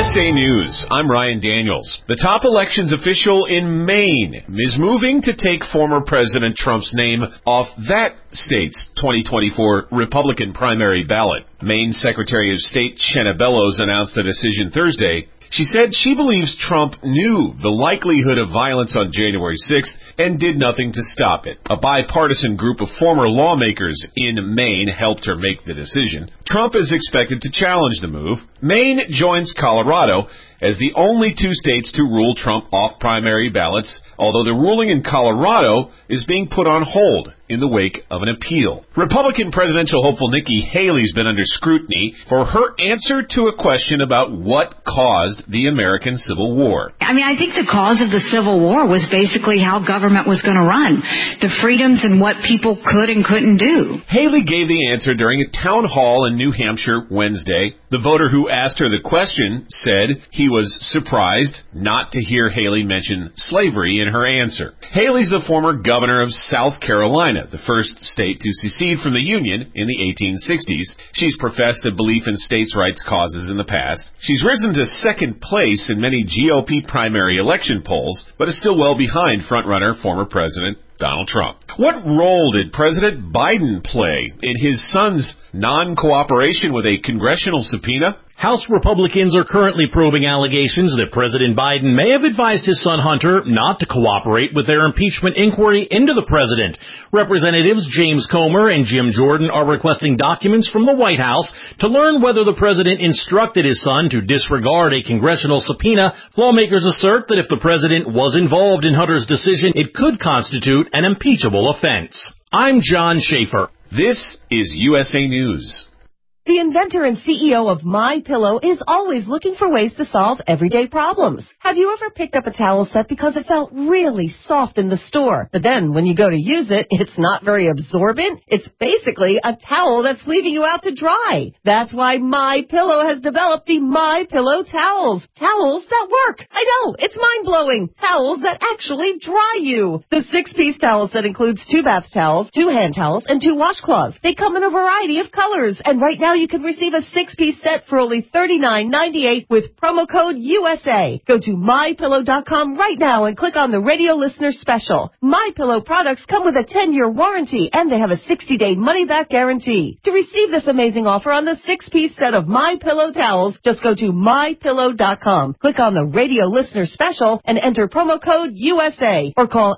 USA News, I'm Ryan Daniels. The top elections official in Maine is moving to take former President Trump's name off that state's 2024 Republican primary ballot. Maine Secretary of State Shenna Bellows announced the decision Thursday. She said she believes Trump knew the likelihood of violence on January 6th and did nothing to stop it. A bipartisan group of former lawmakers in Maine helped her make the decision. Trump is expected to challenge the move. Maine joins Colorado as the only two states to rule Trump off primary ballots, although the ruling in Colorado is being put on hold in the wake of an appeal. Republican presidential hopeful Nikki Haley's been under scrutiny for her answer to a question about what caused the American Civil War. I think the cause of the Civil War was basically how government was going to run, the freedoms and what people could and couldn't do. Haley gave the answer during a town hall in New Hampshire Wednesday. The voter who asked her the question said he was surprised not to hear Haley mention slavery in her answer. Haley's the former governor of South Carolina, the first state to secede from the Union in the 1860s. She's professed a belief in states' rights causes in the past. She's risen to second place in many GOP primary election polls, but is still well behind frontrunner former President Donald Trump. What role did President Biden play in his son's non-cooperation with a congressional subpoena? House Republicans are currently probing allegations that President Biden may have advised his son Hunter not to cooperate with their impeachment inquiry into the president. Representatives James Comer and Jim Jordan are requesting documents from the White House to learn whether the president instructed his son to disregard a congressional subpoena. Lawmakers assert that if the president was involved in Hunter's decision, it could constitute an impeachable offense. I'm John Schaefer. This is USA News. The inventor and CEO of MyPillow is always looking for ways to solve everyday problems. Have you ever picked up a towel set because it felt really soft in the store, but then when you go to use it, it's not very absorbent? It's basically a towel that's leaving you out to dry. That's why MyPillow has developed the MyPillow towels. Towels that work. I know, it's mind-blowing. Towels that actually dry you. The 6-piece towel set includes 2 bath towels, 2 hand towels, and 2 washcloths. They come in a variety of colors, and right now you can receive a 6-piece set for only $39.98 with promo code USA. Go to MyPillow.com right now and click on the radio listener special. MyPillow products come with a 10-year warranty and they have a 60-day money-back guarantee. To receive this amazing offer on the 6-piece set of MyPillow towels, just go to MyPillow.com. Click on the radio listener special and enter promo code USA or call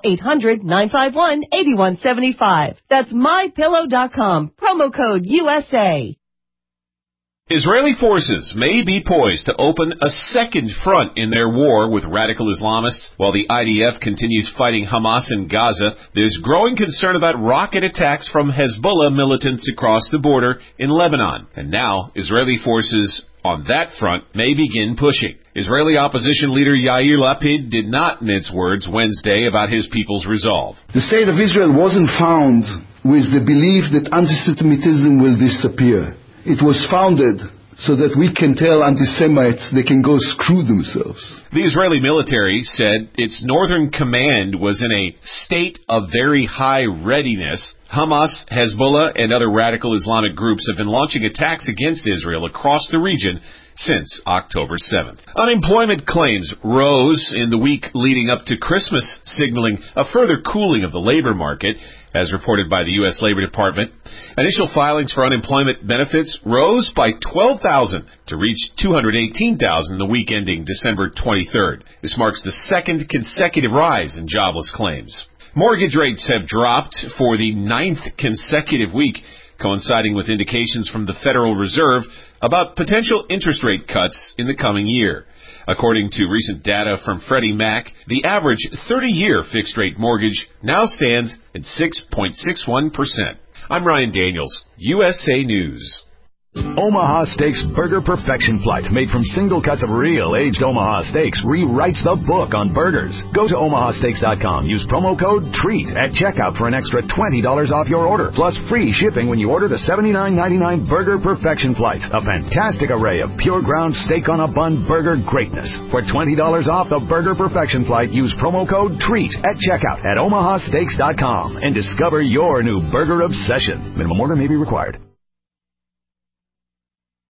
800-951-8175. That's MyPillow.com. Promo code USA. Israeli forces may be poised to open a second front in their war with radical Islamists. While the IDF continues fighting Hamas in Gaza, there's growing concern about rocket attacks from Hezbollah militants across the border in Lebanon. And now, Israeli forces on that front may begin pushing. Israeli opposition leader Yair Lapid did not mince words Wednesday about his people's resolve. The state of Israel wasn't found with the belief that anti-Semitism will disappear. It was founded so that we can tell anti-Semites they can go screw themselves. The Israeli military said its northern command was in a state of very high readiness. Hamas, Hezbollah, and other radical Islamic groups have been launching attacks against Israel across the region since October 7th. Unemployment claims rose in the week leading up to Christmas, signaling a further cooling of the labor market, as reported by the U.S. Labor Department. Initial filings for unemployment benefits rose by 12,000 to reach 218,000 the week ending December 23rd. This marks the second consecutive rise in jobless claims. Mortgage rates have dropped for the 9th consecutive week, coinciding with indications from the Federal Reserve about potential interest rate cuts in the coming year. According to recent data from Freddie Mac, the average 30-year fixed-rate mortgage now stands at 6.61%. I'm Ryan Daniels, USA News. Omaha Steaks Burger Perfection Flight, made from single cuts of real aged Omaha steaks, rewrites the book on burgers. Go to omahasteaks.com. Use promo code TREAT at checkout for an extra $20 off your order, plus free shipping when you order the $79.99 Burger Perfection Flight. A fantastic array of pure ground steak on a bun burger greatness. For $20 off the Burger Perfection Flight, use promo code TREAT at checkout at omahasteaks.com and discover your new burger obsession. Minimum order may be required.